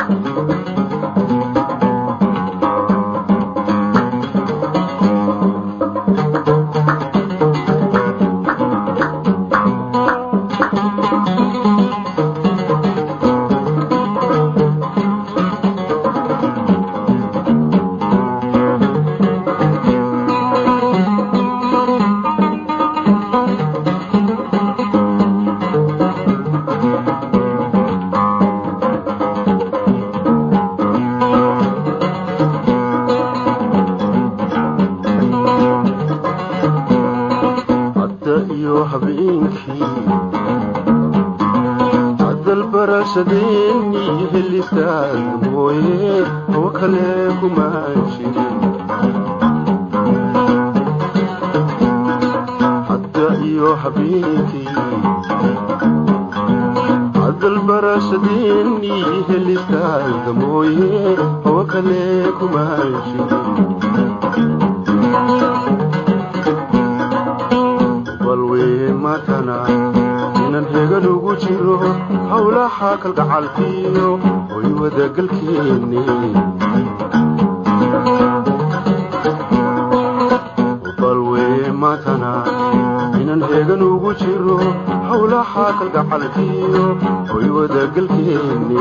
برشديني اللي استاذموي وكلكم عايشين حتى يا حبيبي عد البرشديني اللي استاذموي وكلكم عايشين والوين ما تنا نهجلو جيرو حول حاكل قعلتيو ويودا قلكيني وبالوي ما تنا نهجلو جيرو حول حاكل قعلتيو ويودا قلكيني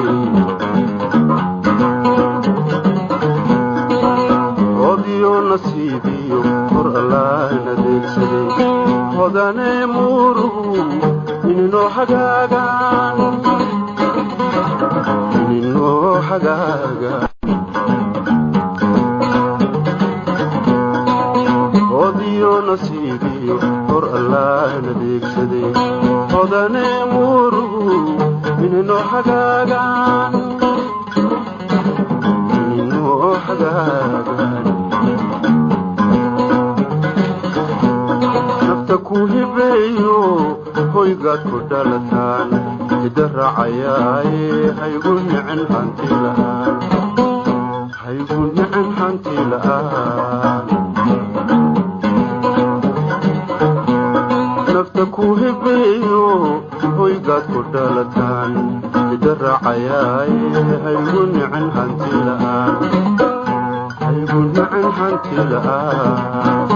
وديو نصيبيو قر الله نديك سدي وداني مورو إنه حقاقان وديو نصيبيو قر الله نديك سدي وداني مورو إنه حقاقان نفتكو هبيو hoygaad ku dhalataan idaracayay haygu nicin hanti la'aan nafta ku hibeeyo hoygaad ku dhalataan idaracayay haygu nicin hanti la'aan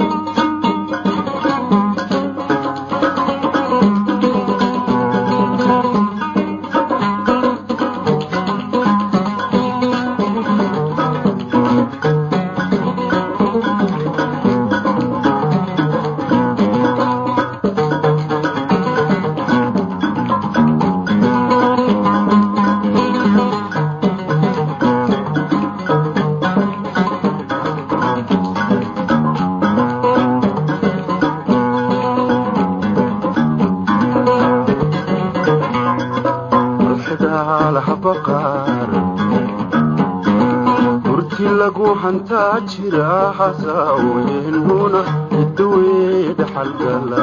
burti lagu hantaa jira xasaaweynuna idweed xalgala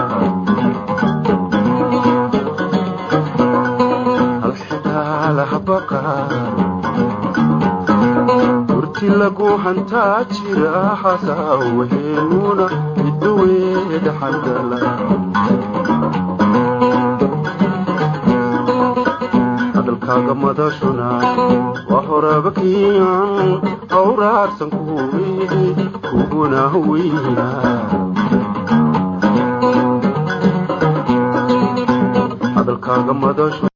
alxidaalaha baqaar burti lagu hantaa jira xasaaweynuna idweed xalgala kaaga madashuna waa horabakiyan awraarsan kuguna weyna hadalkaaga madashuna